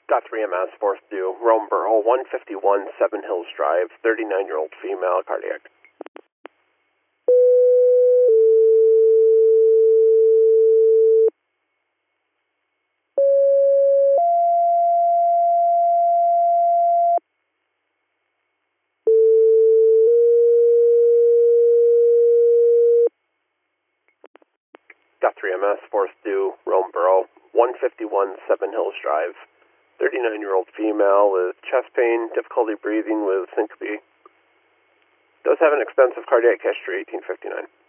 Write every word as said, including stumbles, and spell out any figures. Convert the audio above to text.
Got three M S, fourth due, Rome Borough, one fifty-one Seven Hills Drive, thirty-nine-year-old female, cardiac. Got three M S, fourth due, Rome Borough, one fifty-one Seven Hills Drive, thirty-nine-year-old female with chest pain, difficulty breathing with syncope. Does have an expensive cardiac history, eighteen fifty-nine.